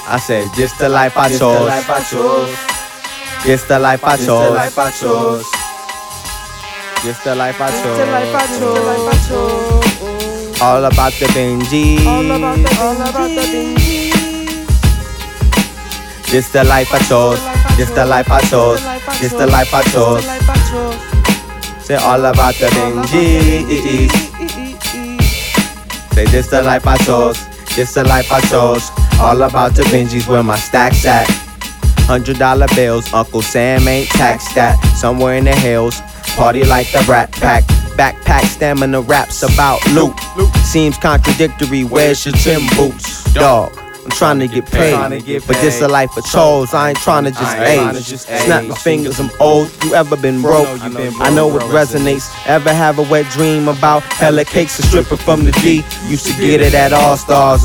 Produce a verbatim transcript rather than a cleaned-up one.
I said, this the life I This the chose. life I chose. This the life I This the chose. life I chose. This the life I This the life I chose. chose. The life I chose. All about the Benji. All about the all about the Benji. This the life I chose. This the life I chose. This the life I chose. Say all about the Benji. Say this the life I chose. This the life I chose. All about the Benjis where my stacks at. Hundred dollar bills, Uncle Sam ain't taxed that. Somewhere in the hills, party like the Rat Pack. Backpack stamina raps about loot. Seems contradictory, where's your gym boots? Dog, I'm trying to get paid, but this a life I chose. I ain't trying to just age. Snap my fingers, I'm old. You ever been broke? I know it resonates. Ever have a wet dream about hella cakes and stripping from the D? Used to get it at All Stars.